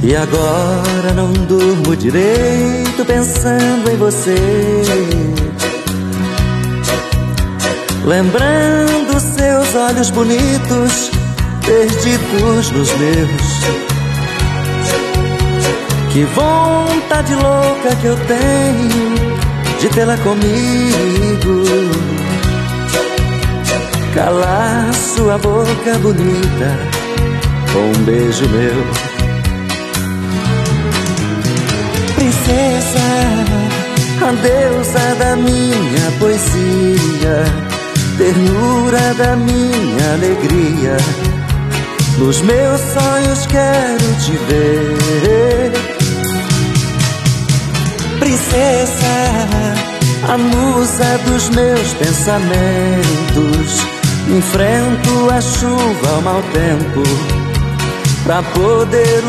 E agora não durmo direito pensando em você, lembrando seus olhos bonitos perdidos nos meus. Que vontade louca que eu tenho de tê-la comigo, calar sua boca bonita com um beijo meu. Princesa, a deusa da minha poesia, ternura da minha alegria, nos meus sonhos quero te ver. Princesa, a musa dos meus pensamentos, enfrento a chuva ao mau tempo pra poder